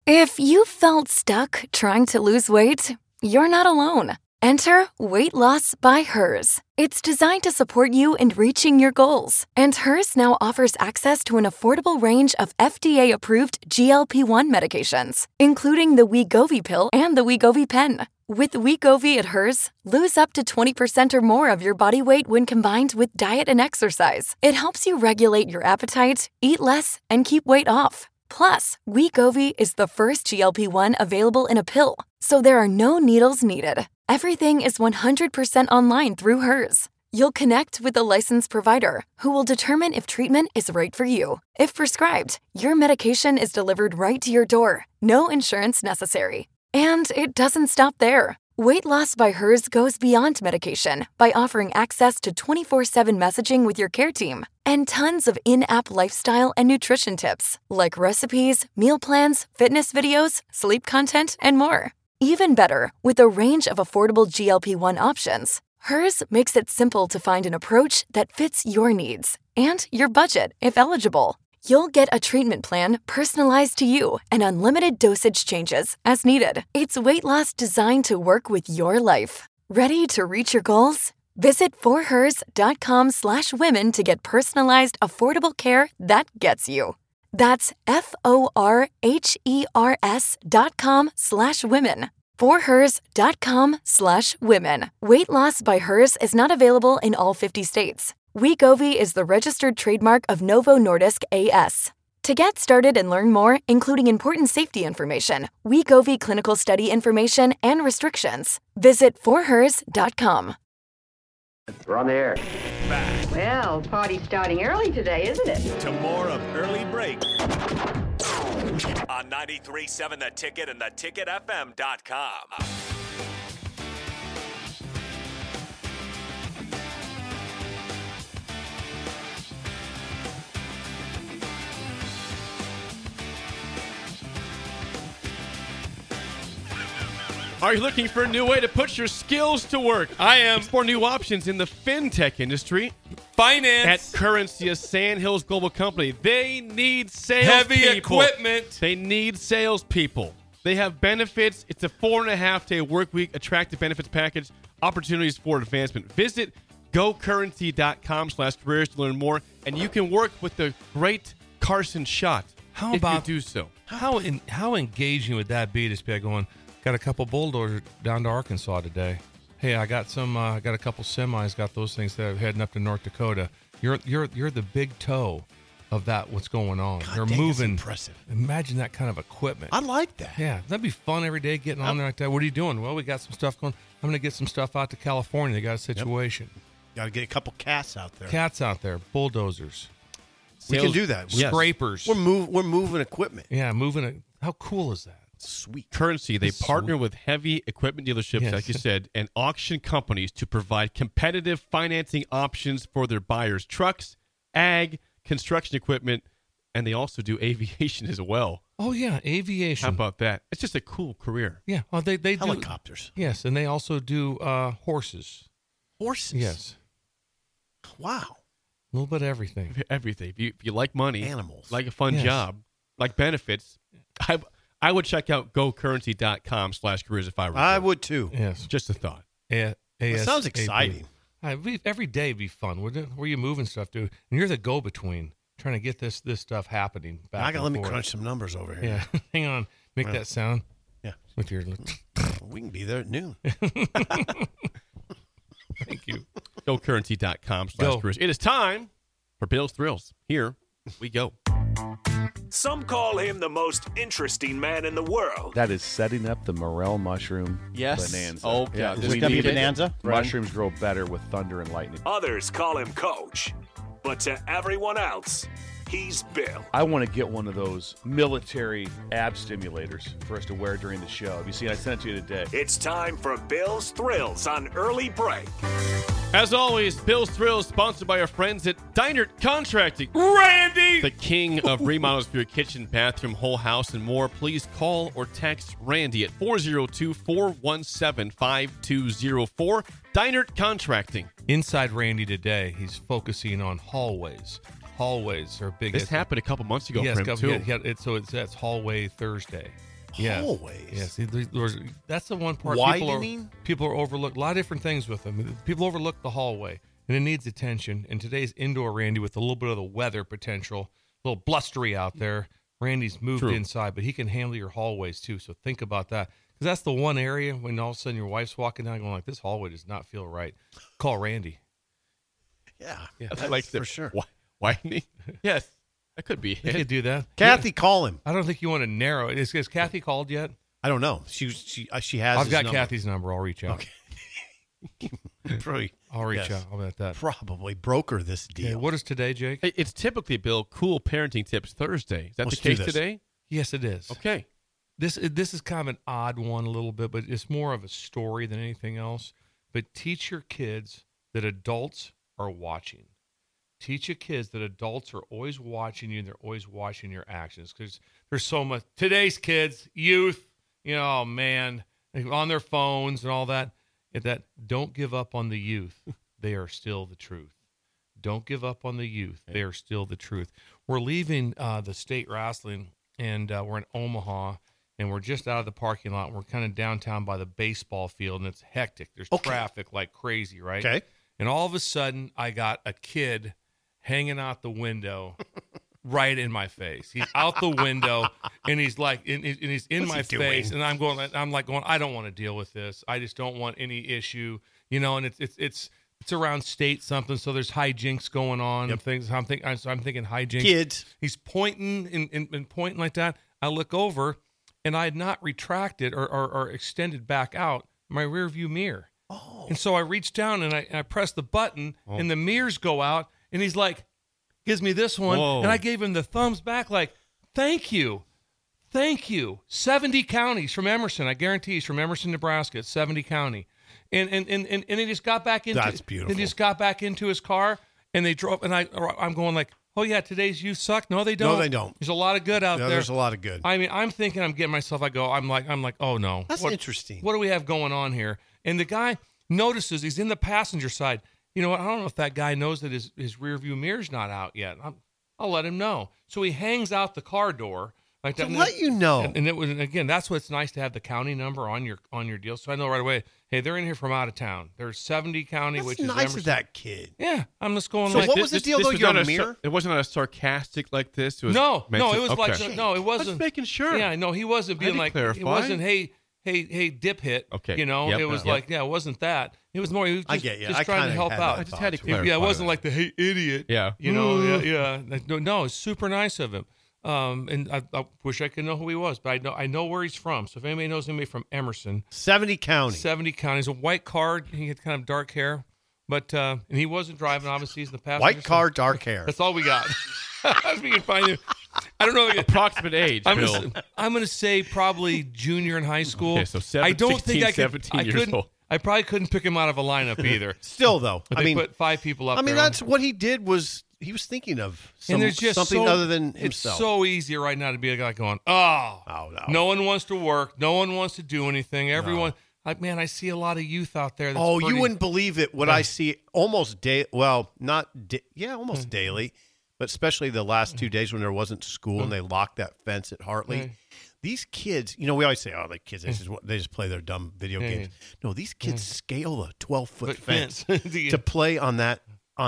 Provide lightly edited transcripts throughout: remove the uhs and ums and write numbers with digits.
If you felt stuck trying to lose weight, you're not alone. Enter Weight Loss by Hers. It's designed to support you in reaching your goals. And Hers now offers access to an affordable range of FDA-approved GLP-1 medications, including the Wegovy pill and the Wegovy pen. With Wegovy at Hers, lose up to 20% or more of your body weight when combined with diet and exercise. It helps you regulate your appetite, eat less, and keep weight off. Plus, Wegovy is the first GLP-1 available in a pill, so there are no needles needed. Everything is 100% online through Hers. You'll connect with a licensed provider who will determine if treatment is right for you. If prescribed, your medication is delivered right to your door. No insurance necessary. And it doesn't stop there. Weight Loss by Hers goes beyond medication by offering access to 24/7 messaging with your care team and tons of in-app lifestyle and nutrition tips like recipes, meal plans, fitness videos, sleep content, and more. Even better, with a range of affordable GLP-1 options, Hers makes it simple to find an approach that fits your needs and your budget if eligible. You'll get a treatment plan personalized to you and unlimited dosage changes as needed. It's weight loss designed to work with your life. Ready to reach your goals? Visit forhers.com/women to get personalized, affordable care that gets you. That's forhers.com/women. forhers.com/women. Weight Loss by Hers is not available in all 50 states. Wegovy is the registered trademark of Novo Nordisk A.S. To get started and learn more, including important safety information, Wegovy clinical study information, and restrictions, visit forhers.com. We're on the air. Back Well, party's starting early today, isn't it? to more of Early Break on 93.7 The Ticket and theticketfm.com. Are you looking for a new way to put your skills to work? I am. Explore new options in the fintech industry. Finance. At Currency, a Sandhills global company. They need sales Heavy people. equipment. They need salespeople. They have benefits. It's a 4.5-day work week, attractive benefits package, opportunities for advancement. Visit gocurrency.com/careers to learn more, and you can work with the great Carson Schott. How if about you do so? How engaging would that be to be going, got a couple bulldozers down to Arkansas today. Hey, I got some. Got a couple semis. Got those things that are heading up to North Dakota. You're the big toe of that. What's going on? God They're dang, moving. that's impressive. Imagine that kind of equipment. I like that. Yeah, that'd be fun every day getting on there like that. What are you doing? Well, we got some stuff going. I'm going to get some stuff out to California. They got a situation. Got to get a couple cats out there. Cats out there, bulldozers, We can do that. Yes. scrapers. We're moving equipment. Yeah, moving it. How cool is that? Sweet. Currency, they partner with heavy equipment dealerships, Yes. like you said, and auction companies to provide competitive financing options for their buyers. Trucks, ag, construction equipment, and they also do aviation as well. Oh yeah, aviation. How about that? It's just a cool career. Yeah, well, they do Helicopters. Yes, and they also do horses. Horses. Yes, Wow. a little bit of everything. Everything. If you like money, Animals. like a fun Yes. job, like benefits, I would check out gocurrency.com/careers if I were I you. would too. Yes, Just a thought. That sounds exciting. Every day be fun, wouldn't it? Where you moving stuff to, and you're the go-between, trying to get this stuff happening. Back I got to let and me forth. crunch some numbers over here. Yeah, hang on, make that sound. Yeah. with your. We can be there at noon. Thank you. Gocurrency.com/careers. It is time for Bill's Thrills. Here we go. Some call him the most interesting man in the world. That is setting up the morel mushroom bonanza. Oh, yeah. we Is it need gonna be it. bonanza? Mushrooms grow better with thunder and lightning. Others call him Coach. But to everyone else, he's Bill. I want to get one of those military ab stimulators for us to wear during the show. Have you seen? I sent it to you today. It's time for Bill's Thrills on Early Break. As always, Bill's Thrills sponsored by our friends at Deinert Contracting. Randy! The king of remodels for your kitchen, bathroom, whole house, and more. Please call or text Randy at 402-417-5204. Deinert Contracting. Inside Randy today, he's focusing on hallways. Hallways are big. This happened a couple months ago Yes, for him, too. that's Hallway Thursday. Hallways. Yes. That's the one part Widening? people are overlooked. A lot of different things with them. People overlook the hallway, and it needs attention. And today's indoor Randy, with a little bit of the weather potential, a little blustery out there, Randy's moved inside, but he can handle your hallways too. So think about that. Because that's the one area when all of a sudden your wife's walking down going like, this hallway does not feel right. Call Randy. Yeah. I like for sure. Widening? Yes. That could be You it. could do that. Kathy, call him. I don't think you want to narrow it. Has Kathy called yet? I don't know. She has. I've his got number. Kathy's number. I'll reach out. Okay. I'll reach out. How about that? Probably broker this Okay, deal. what is today, Jake? It's typically, Bill, Cool Parenting Tips Thursday. Is that Let's the case do this. today? Yes, it is. Okay. This is kind of an odd one a little bit, but it's more of a story than anything else. But teach your kids that adults are watching. Teach your kids that adults are always watching you and they're always watching your actions, because there's so much. Today's kids, youth, oh man, on their phones and all that. Don't give up on the youth. They are still the truth. Don't give up on the youth. They are still the truth. We're leaving the state wrestling, and we're in Omaha, and we're just out of the parking lot. We're kind of downtown by the baseball field, and it's hectic. There's traffic like crazy, right? Okay. And all of a sudden, I got a kid hanging out the window right in my face. He's out the window, and he's like, and he's in my face, and I'm like going, I don't want to deal with this. I just don't want any issue, and it's around state something, so there's hijinks going on and things. I'm thinking hijinks. Kids. He's pointing and pointing like that. I look over, and I had not retracted or extended back out my rear view mirror. Oh. And so I reached down and I pressed the button, and the mirrors go out, and he's like, gives me this one. Whoa. And I gave him the thumbs back like, thank you. 70 counties from Emerson. I guarantee he's from Emerson, Nebraska. It's 70 county. And he just got back into That's beautiful. He just got back into his car, and they drove, and I'm going like, oh yeah, today's youth suck. No, they don't. No, they don't. There's a lot of good out there. There's a lot of good. I mean, I'm thinking I'm getting myself, I'm like, oh no. That's interesting. What do we have going on here? And the guy notices he's in the passenger side. You know what? I don't know if that guy knows that his rear view mirror's not out yet. I'll let him know. So he hangs out the car door like that. To let you know. And it was, again, that's what's nice to have the county number on your deal. So I know right away, hey, they're in here from out of town. There's 70 county, That's which nice is Emerson. of that kid. Yeah, I'm just going So like what this. was the deal, though? was Your not mirror? it wasn't a sarcastic like this. It was No, meant it to- was okay. like, no, it wasn't. Just making sure. Yeah, no, he wasn't being to like, clarify. it wasn't, hey, dip hit. Okay. You know, Yep. it was Yep. like, it wasn't that. It was more, he was just, I get you. just I trying to kinda help had out. that I just had to thought, too. clarify. Yeah, it wasn't that. like the, hey, idiot. Yeah. You know, yeah. No, it's super nice of him. And I wish I could know who he was, but I know where he's from. So if anybody knows anybody from Emerson, 70 county. 70 counties, a white car. He had kind of dark hair, but and he wasn't driving. Obviously, he's in the passenger. White car, dark hair. That's all we got. As we can find him. I don't know. Approximate age, Bill. I'm going to say probably junior in high school. Okay, so I don't 16, think I could. 17 I years couldn't. old. I probably couldn't pick him out of a lineup either. Still, though. But I they mean, put 5 people up there. that's what he did was he was thinking of and there's just something other than It's himself. so easy right now to be a guy going, no. no one wants to work. No one wants to do anything. Everyone, like, man, I see a lot of youth out there. That's You wouldn't believe it. What I see almost almost daily, but especially the last 2 days when there wasn't school and they locked that fence at Hartley. Right. These kids, we always say, the kids, they just play their dumb video games. No, these kids scale a 12-foot fence to play on that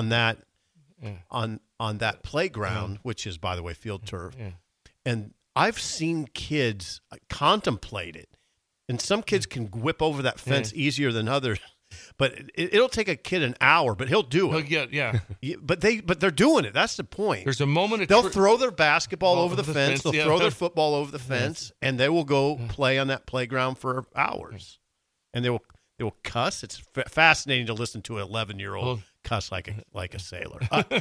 playground, which is, by the way, field turf. Yeah. And I've seen kids contemplate it. And some kids can whip over that fence easier than others. But it'll take a kid an hour, but he'll do it. Yeah. But they're doing it. That's the point. There's a moment. They'll throw their basketball over the fence. They'll yeah. throw their football over the fence, and they will go play on that playground for hours. And they will cuss. It's fascinating to listen to an 11-year-old cuss like a sailor.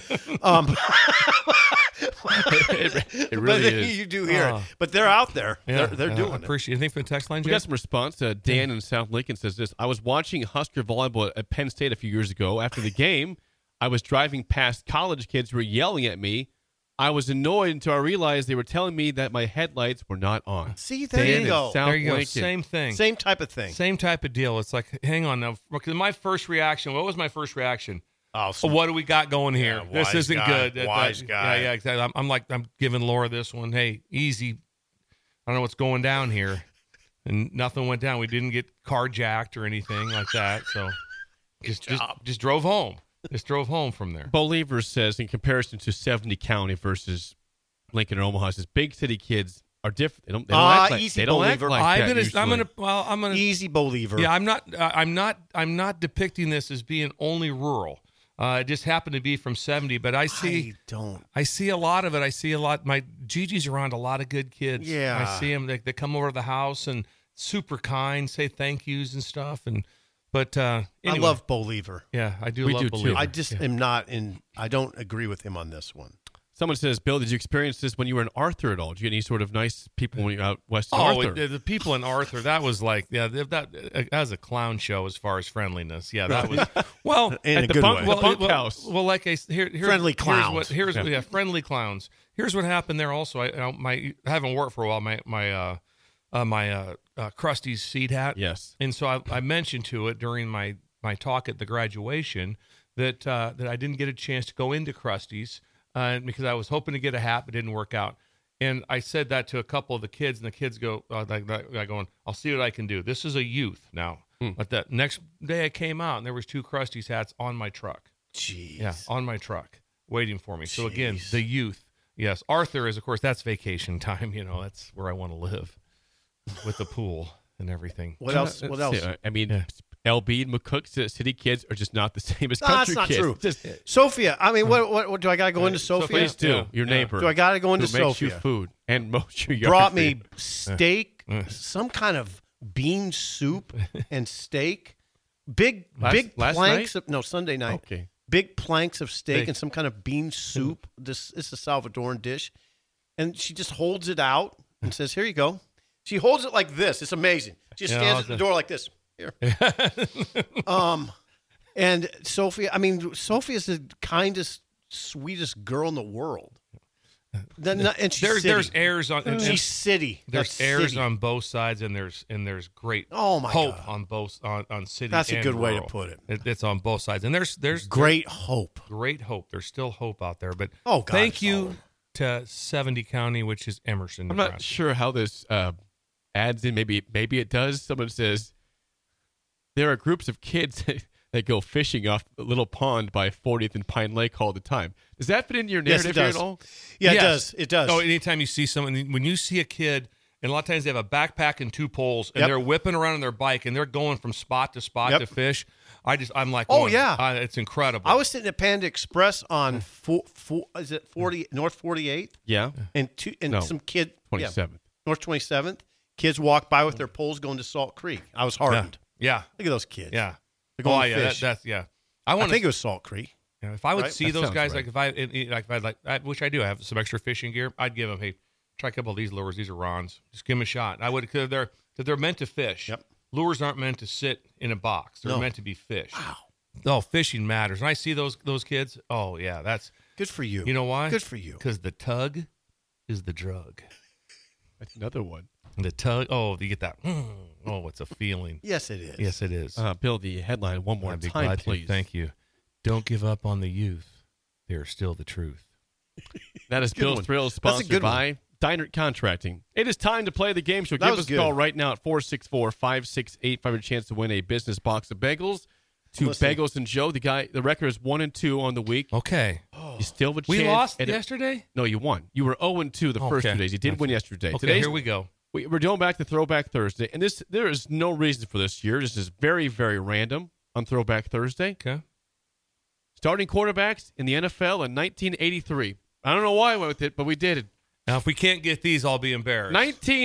It really is. You do hear it, but they're out there. Yeah. They're doing I it. appreciate it. Anything for the text line, We Jay? got some response. Dan in South Lincoln says this. I was watching Husker volleyball at Penn State a few years ago. After the game, I was driving past college kids who were yelling at me. I was annoyed until I realized they were telling me that my headlights were not on. See, there Dan you in go. South There you go. Lincoln. Same thing. Same type of thing. Same type of deal. It's like, hang on now. Because my first reaction, what was my first reaction? Oh, Oh, what do we got going here? Yeah, This wise isn't guy, good. wise guy. Yeah, exactly. I'm giving Laura this one. Hey, easy. don't know what's going down here. And nothing went down. We didn't get carjacked or anything like that. So just drove home. Just drove home from there. Believer says, in comparison to 70 County versus Lincoln and Omaha, says big city kids are different. They don't act like, easy they don't act believer. like that usually. I'm gonna Easy believer. Yeah, I'm not depicting this as being only rural. It just happened to be from 70, but I see a lot of it. I see a lot. My Gigi's around a lot of good kids. Yeah. I see them. They come over to the house and super kind, say thank yous and stuff. But anyway. I love believer. Yeah, I do We love do, too. believer. I just am not I don't agree with him on this one. Someone says, Bill, did you experience this when you were in Arthur at all? Did you get any sort of nice people when you were out west in Arthur? The people in Arthur, that was like, that was a clown show as far as friendliness. Yeah, that was, well, In at a the good punk, way. the punk house. Well, like I here's Friendly clowns. Friendly clowns. Here's what happened there. Also, I haven't worked for a while. My Krusty's seed hat. Yes. And so I mentioned to it during my talk at the graduation that I didn't get a chance to go into Krusty's because I was hoping to get a hat, but didn't work out. And I said that to a couple of the kids, and the kids go, going, I'll see what I can do. This is a youth now. But the next day I came out, and there was 2 Krusty's hats on my truck. Jeez. Yeah, on my truck, waiting for me. So again, the youth. Yes, Arthur is, of course, that's vacation time. That's where I want to live, with the pool and everything. What else? I mean, LB and McCook city kids are just not the same as No, country that's not kids. true. Sophia, I mean, what do I got to go into Sophia? Please do. Your neighbor. Do I got to go into who makes Sophia? you food and mows your yard. Brought me steak, some kind of bean soup and steak. Big last planks night? of Sunday night. Okay. Big planks of steak Steak. and some kind of bean soup. This is a Salvadoran dish. And she just holds it out and says, "Here you go." She holds it like this. It's amazing. She just stands at the door like this. Here. And Sophia's the kindest, sweetest girl in the world. And she's there's airs on. And she's city. There's That's airs city. on both sides, and there's great Oh, my hope God. on both on city. That's a and good way to rural. put it. It's on both sides, and there's Great hope. great hope. There's still hope out there, but Oh, God, thank it's you all- to 70 County, which is Emerson. I'm Nebraska. not sure how this adds in. Maybe it does. Someone says there are groups of kids that go fishing off a little pond by 40th and Pine Lake all the time. Does that fit into your Yes, narrative it here does. at all? Yeah, Yes. it does. Oh, anytime you see someone, when you see a kid, and a lot of times they have a backpack and 2 poles, and Yep. they're whipping around on their bike, and they're going from spot to spot Yep. to fish. I'm like, Oh, going, yeah. it's incredible. I was sitting at Panda Express on is it 40 North 48th, Yeah. and No, some kid 27th. North 27th. Kids walk by with their poles going to Salt Creek. I was heartened. yeah, Look at those kids. yeah. They're going to yeah, fish. that's yeah. I want think it was Salt Creek. if I would right? see That those sounds guys, right. which I do, I have some extra fishing gear. I'd give them, hey, try a couple of these lures. These are Ron's. Just give them a shot. I would, because they're meant to fish. Yep. Lures aren't meant to sit in a box. They're No. meant to be fished. Wow. Oh, fishing matters. When I see those kids, oh yeah, that's. Good for you. You know why? Good for you. Because the tug is the drug. That's another one. The tug. Oh, you get that. Oh, it's a feeling. Yes, it is. Yes, it is. Bill, the headline one more I'd be time, glad to. please. Thank you. Don't give up on the youth. They're still the truth. That is Good Bill's one. Thrills, That's a sponsored good one. by Dynert Contracting. It is time to play the game show. That Give was us a call good. right now at 464-568-500 for a chance to win a business box of bagels. To Listen. Bagels and Joe, the record is 1-2 on the week. Okay. You still have a chance. We lost at yesterday? No, you won. You were 0-2 the first Okay. 2 days. You did win yesterday. Okay, Today's, here we go. we're going back to Throwback Thursday, and there is no reason for this year. This is very, very random on Throwback Thursday. Okay. Starting quarterbacks in the NFL in 1983. I don't know why I went with it, but we did it. Now, if we can't get these, I'll be embarrassed.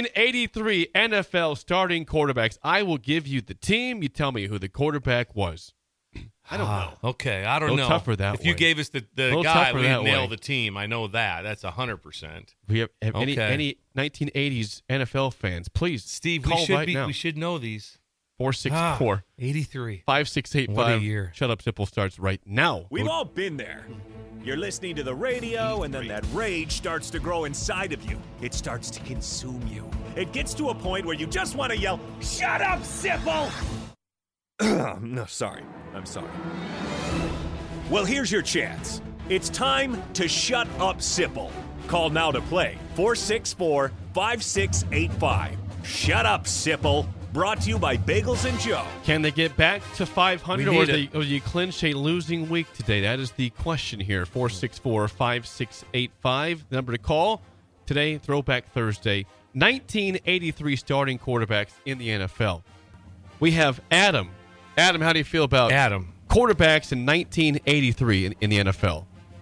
1983 NFL starting quarterbacks. I will give you the team. You tell me who the quarterback was. I don't know. Okay, I don't A know. little tougher that if you way. gave us the little guy, tougher we'd that nail way. the team. I know that. That's 100%. We have any Okay. 1980s NFL fans, please, Steve, call we now. should know these. 464 83. 5685. What a year. Shut Up Simple starts right now. We've all been there. You're listening to the radio, and then that rage starts to grow inside of you. It starts to consume you. It gets to a point where you just want to yell, "Shut up, Sipple!" No, sorry. I'm sorry. Well, here's your chance. It's time to shut up, Sipple. Call now to play. 464-568-5500. 5685. Shut up, Sipple. Brought to you by Bagels and Joe. Can they get back to 500 We or need do you clinch a losing week today? That is the question here. 464-5685. The number to call today, Throwback Thursday. 1983 starting quarterbacks in the NFL. We have Adam. Adam, how do you feel about Adam. quarterbacks in 1983 in the NFL?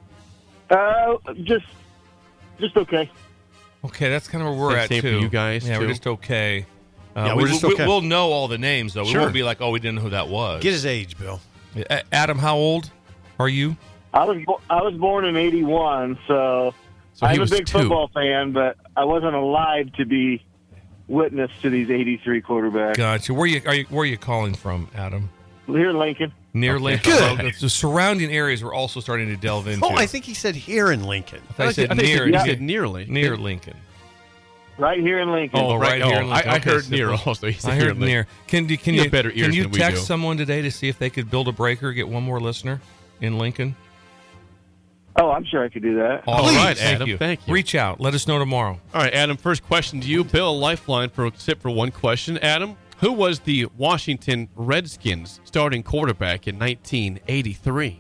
Just okay. Okay, that's kind of where we're at, Same for too. you guys, Yeah, too? we're just okay. we're just okay. We'll know all the names, though. Sure. We won't be like, oh, we didn't know who that was. Get his age, Bill. Adam, how old are you? I was born in '81, so So he I'm a was big 2. football fan, but I wasn't alive to be witness to these '83 quarterbacks. Gotcha. Where are you calling from, Adam? Here in Lincoln. Near Lincoln. Good. Oh, the surrounding areas we're also starting to delve into. Oh, I think he said here in Lincoln. I said I think near. you said nearly. Near Lincoln. Right here in Lincoln. Oh, right here in Oh, Lincoln. I Okay, heard so- near also. He said I here heard in Lincoln. near. Can You you have better ears can you than we text do. someone today to see if they could build a breaker, get one more listener in Lincoln? Oh, I'm sure I could do that. All Please. right, Thank Adam. you. Thank you. Reach out. Let us know tomorrow. All right, Adam, first question to you. Bill, a lifeline for one question. Adam, who was the Washington Redskins starting quarterback in 1983?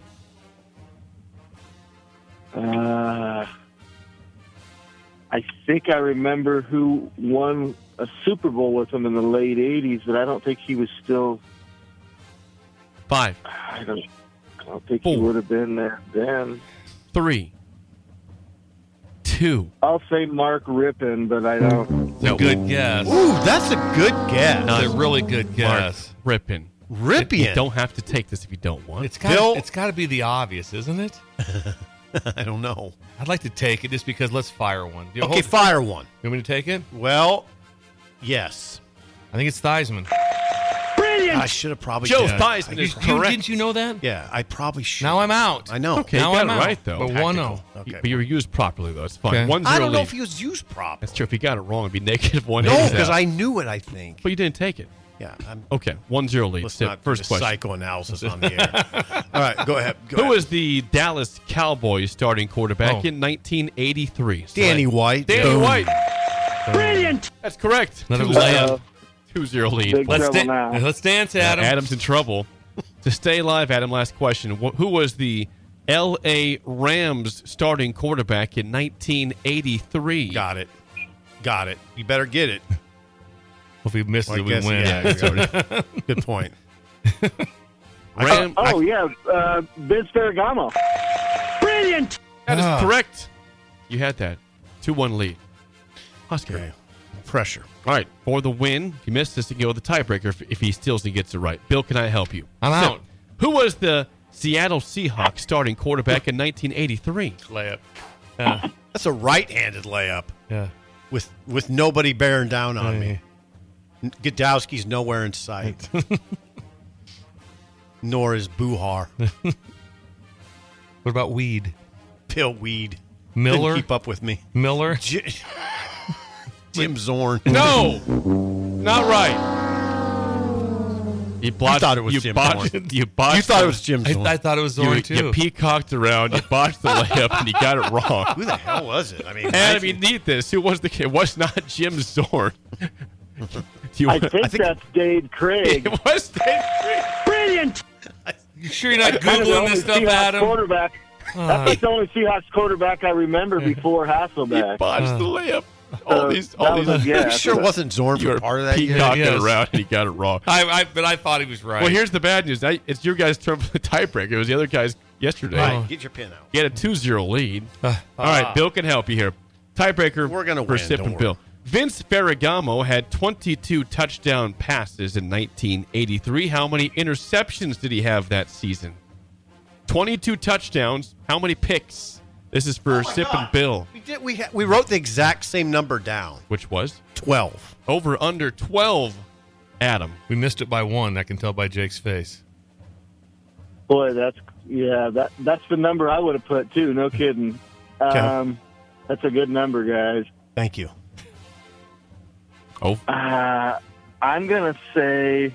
I think I remember who won a Super Bowl with him in the late '80s, but I don't think he was still. 5, I don't think 4. he would have been there then. 3, 2. I'll say Mark Rippon, but I don't. It's a good guess. Ooh, that's a good guess. It's a really good guess. Rippin. Ripien. You don't have to take this if you don't want. It's Bill- got to be the obvious, isn't it? I don't know. I'd like to take it just because let's fire one. You Okay, fire one. want me to take it? Well, yes. I think it's Theismann. I should have probably. Joe yeah, Theismann is correct. Didn't you know that? Yeah, I probably should. Now I'm out. I know. Okay, Now you got I'm it out. right, though. But Tactical. 1-0. Okay. But you were used properly, though. It's fine. Okay. 1-0 I don't know lead. if he was used properly. That's true. If you got it wrong, it'd be negative 1. No, because I knew it, I think. But you didn't take it. Yeah. Okay, 1-0 lead. Let's Sip, not first do question. psychoanalysis on the air. All right, go ahead. Who was the Dallas Cowboys starting quarterback in 1983? Danny White. Danny Boom. White. Brilliant. That's correct. Another 2-0. layup. 2-0 lead. Big trouble now. Let's dance, Adam. Adam's in trouble. To stay alive, Adam, last question. Who was the L.A. Rams starting quarterback in 1983? Got it. You better get it. If we miss Well, I it, we guess, win. yeah, good point. Ram- Vince Ferragamo. Brilliant. That is correct. You had that. 2-1 lead. Oscar. Okay. Pressure. All right. For the win, if you missed this, you can go with the tiebreaker if he steals and gets it right. Bill, can I help you? I'm So, out. who was the Seattle Seahawks starting quarterback in 1983? Layup. That's a right-handed layup Yeah. with nobody bearing down on me. Godowski's nowhere in sight. Nor is Buhar. What about Weed? Bill Weed. Miller? Didn't keep up with me. Miller? Jim Zorn. No, not right. You botched. thought it was you Jim botched, Zorn. You botched. You thought it was Jim Zorn. I thought it was Zorn, You too. peacocked around. You botched the layup, and you got it wrong. Who the hell was it? I mean, Adam, you need this. Who was the kid? It was not Jim Zorn. Do you I want- think that's Dave Craig. it was Dave Craig. Brilliant. You sure you're not Kind of the Googling only this stuff, Seahawks Adam? quarterback. That's like the only Seahawks quarterback I remember before You Hasselbeck. botched the layup. All these. that was a you guess. sure it wasn't Zorn You for were part of that year? peacocking Yes. around, and he got it wrong. But I thought he was right. Well, here's the bad news. It's your guys' turn for the tiebreaker. It was the other guys yesterday. Right, get your pin out. He had a 2-0 lead. All right, Bill can help you here. Tiebreaker We're gonna for win, Sip don't and Bill. worry. Vince Ferragamo had 22 touchdown passes in 1983. How many interceptions did he have that season? 22 touchdowns. How many picks? This is for Sip and Bill. We wrote the exact same number down. Which was? 12. Over under 12, Adam. We missed it by 1. I can tell by Jake's face. Boy, that's the number I would have put too. No kidding. Okay. That's a good number, guys. Thank you. Oh, I'm gonna say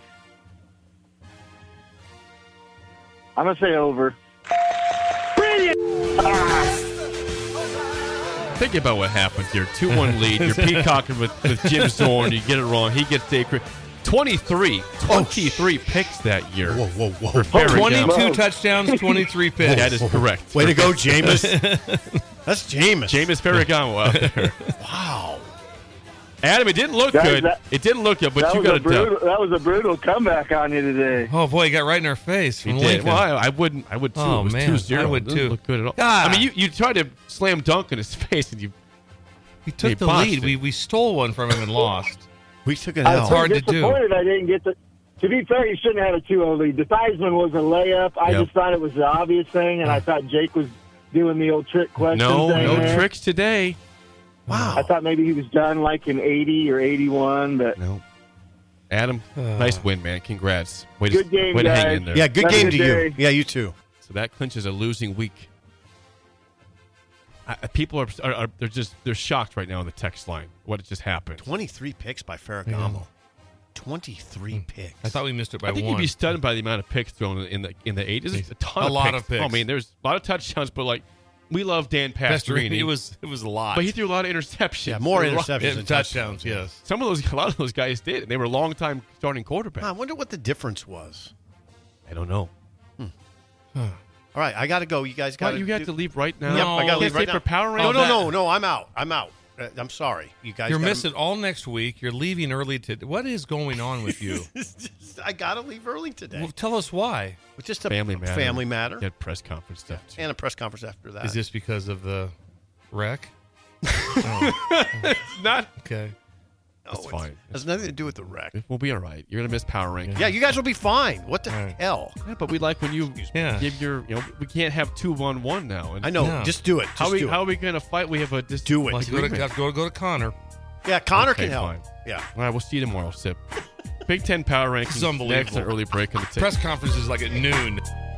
over. Think about what happened here. 2-1 lead. You're peacocking with Jim Zorn. You get it wrong. He gets the 23 picks that year. Whoa. For Ferragamo. 22 touchdowns, 23 picks. That is correct. Way to go, Jameis. That's Jameis. Jameis Ferragamo out there. Wow. Adam, it didn't look Guys, good. It didn't look good, but you got a dub. That was a brutal comeback on you today. Oh, boy, he got right in our face. He from did. Lincoln. Well, I would too. Oh, It was man. 2-0. I would, It didn't too. look good at all. God. I mean, you tried to slam dunk in his face, and He took the botched lead. it. We stole one from him and lost. We took it I out. was hard to do. disappointed I didn't get the. To be fair, you shouldn't have a 2-0 lead. The Theismann was a layup. I Yep. just thought it was the obvious thing, and I thought Jake was doing the old trick question thing no there. tricks today. Wow. I thought maybe he was done like in 80 or 81, but No. Adam, nice win, man. Congrats. Way Good game, way to hang guys. in there. Yeah, good Have a game good to day. you. Yeah, you too. So that clinches a losing week. People are they're shocked right now on the text line. What just happened? 23 picks by Ferragamo. 23 picks. I thought we missed it by I think one. you'd be stunned by the amount of picks thrown in the 80s. There's a ton A of lot picks. of picks. I mean, there's a lot of touchdowns, but like we love Dan Pastorini. Pastorini. It was a lot. But he threw a lot of interceptions. Yeah, more There were a lot- interceptions Yeah, than touchdowns, yes. A lot of those guys did. They were long-time starting quarterbacks. I wonder what the difference was. I don't know. All right, I got to go. You guys got What, you got to leave right now? Yep, I got to leave right Stay now. for Power No, Rangers? no, I'm out. I'm sorry. You guys You're gotta- missing all next week. You're leaving early today. What is going on with you? I got to leave early today. Well, tell us why. It's just a Family matter. Family matter. You had press conference stuff, too. And a press conference after that. Is this because of the wreck? Not. Okay. It's fine. Has nothing to do with the wreck. We'll be all right. You're going to miss Power Rankings. Yeah, you guys will be fine. What the Right. hell? Yeah, but we like when you Yeah. give your, we can't have 2-1-1 now. And I know. No. Just do it. How Just do are it. we going to fight? We have a Do it. Like, go to Connor. Yeah, Connor Okay, can help. fine. Yeah. All right, we'll see you tomorrow, Sip. Big Ten Power Rankings. This is unbelievable. Next, an early break on the tape. Press conference is like at noon.